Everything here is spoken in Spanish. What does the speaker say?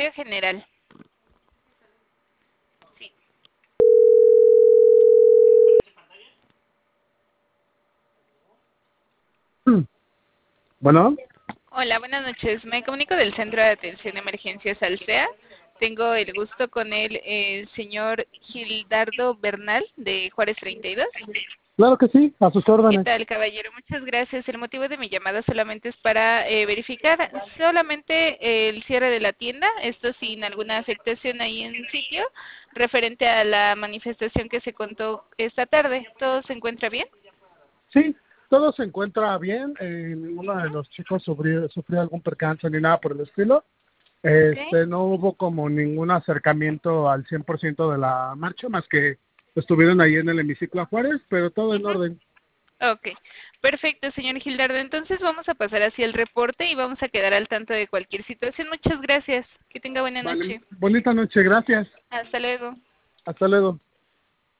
secretario general. Sí. Bueno, Hola, buenas noches. Me comunico del Centro de Atención de Emergencias Alsea. Tengo el gusto con el señor Gildardo Bernal, de Juárez 32. claro que sí, a sus ¿Qué órdenes. tal, caballero? Muchas gracias. El motivo de mi llamada solamente es para verificar solamente el cierre de la tienda, esto sin alguna afectación ahí en sitio, referente a la manifestación que se contó esta tarde. ¿Todo se encuentra bien? Sí, todo se encuentra bien, ninguno de los chicos sufrió algún percance ni nada por el estilo. Ok. No hubo como ningún acercamiento al 100% de la marcha, más que estuvieron ahí en el hemiciclo a Juárez, pero todo en Ujú. orden. Ok, perfecto, señor Gildardo. Entonces vamos a pasar hacia el reporte y vamos a quedar al tanto de cualquier situación. Muchas gracias. Que tenga buena Vale, noche. bonita noche, gracias. Hasta luego. Hasta luego.